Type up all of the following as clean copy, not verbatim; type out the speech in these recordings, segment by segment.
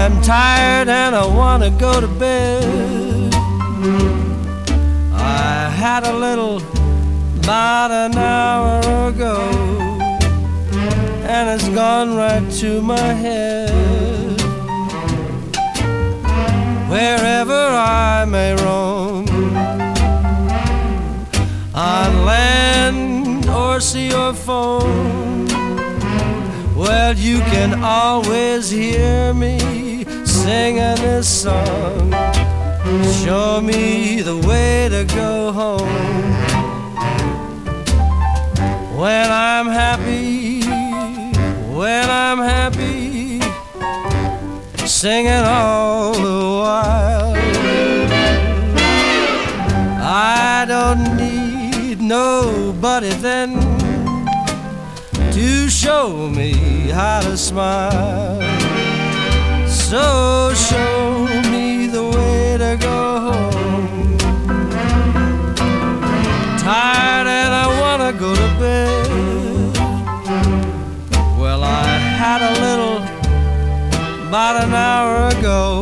I'm tired and I want to go to bed. I had a little about an hour ago, and it's gone right to my head. Wherever I may roam, on land or sea or foam, well, you can always hear me singing this song. Show me the way to go home. When I'm happy, singing all the while. I don't need nobody then to show me how to smile. So show me the way to go home. Tired and I wanna go to bed. Well, I had a little about an hour ago,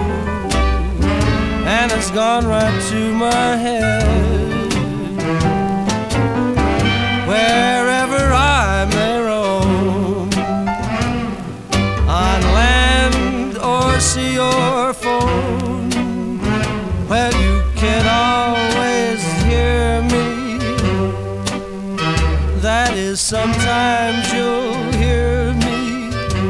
and it's gone right to my head. Wherever I may roam, on land or sea or foam, well, you can always hear me. That is, sometimes you'll hear me,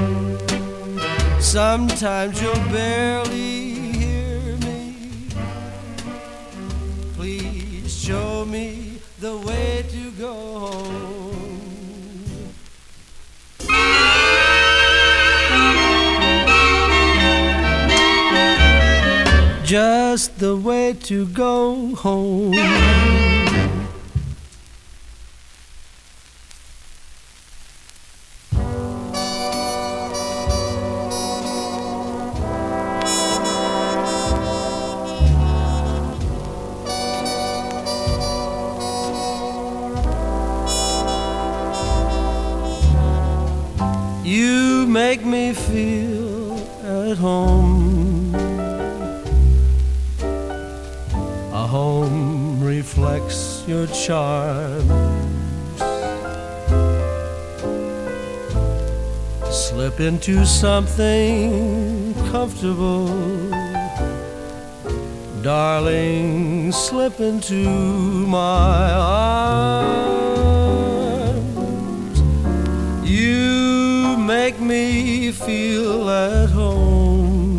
sometimes you'll barely hear me. Please show me the way to go home. Just the way to go home. You make me feel at home. A home reflects your charms. Slip into something comfortable, darling, slip into my arms. You make me feel at home,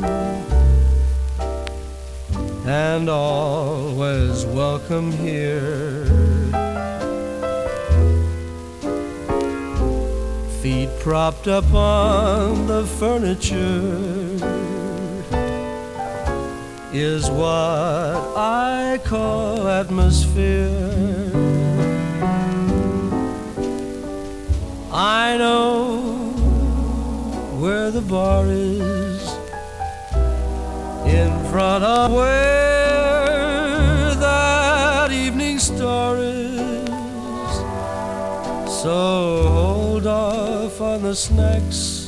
and always welcome here. Feet propped up on the furniture is what I call atmosphere. I know where the bar is, in front of where that evening star is. So hold off on the snacks